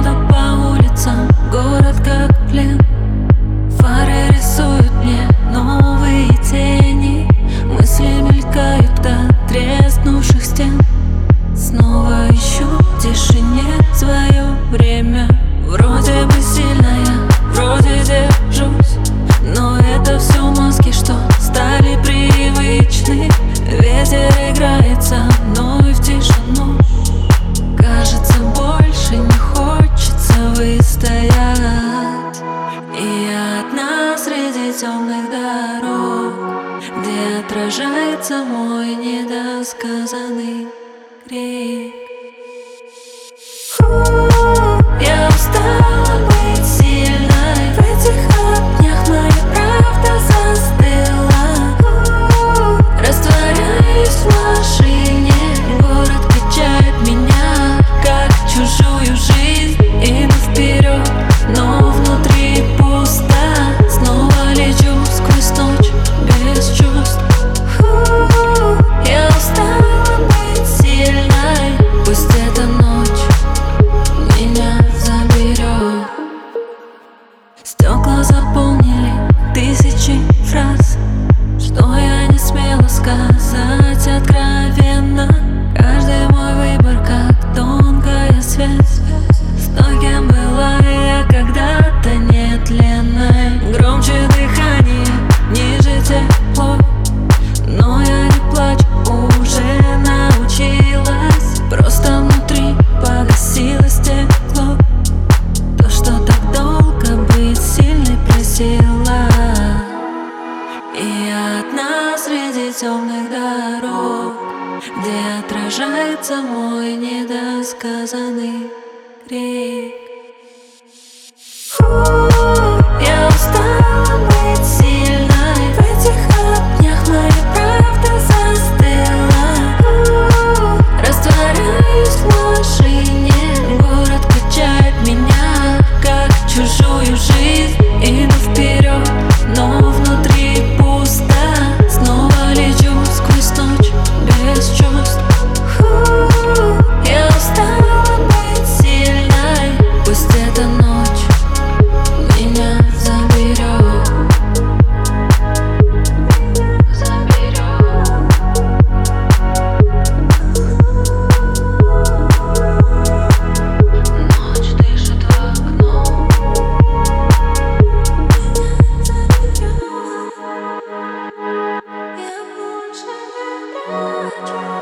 Кто-то по улицам, город как плен. Фары рисуют мне новые тени. Мысли мелькают от треснувших стен. Снова ищу в тишине свое время. Вроде бы сильная, вроде держусь, но это все маски, что стали привычны. Ветер играет со мной в тишину. Кажется, больше не хочется выстоять. И я одна среди темных дорог, где отражается мой недосказанный крик. Я устала быть сильной. В этих огнях моя правда застыла. Растворяюсь в машине. Город качает меня, как чужую жизнь. Иду вперед, но внутри пусто. Снова лечу сквозь ночь без чувств. Я устала быть сильной. Пусть эта ночь меня заберет. Стекла заполнили тысячи фраз, что я не смела сказать откровенно. Каждый мой выбор как тонкая связь с той, кем была я когда-то нетленной. Громче дыхание, ниже тепло, но я не плачу, уже научилась. Просто внутри погасилось тепло. То, что так долго быть сильной просила. И я одна среди темных дорог, где отражается мой недосказанный крик. Я устала быть сильной. В этих огнях моя правда застыла. Растворяюсь в машине. Город качает меня, как чужую жизнь. Иду вперед, но внутри пусто. Снова лечу сквозь ночь без чувств. Я устала быть сильной. Пусть эта ночь меня заберет. Ночь дышит в окно. Я больше не плачу.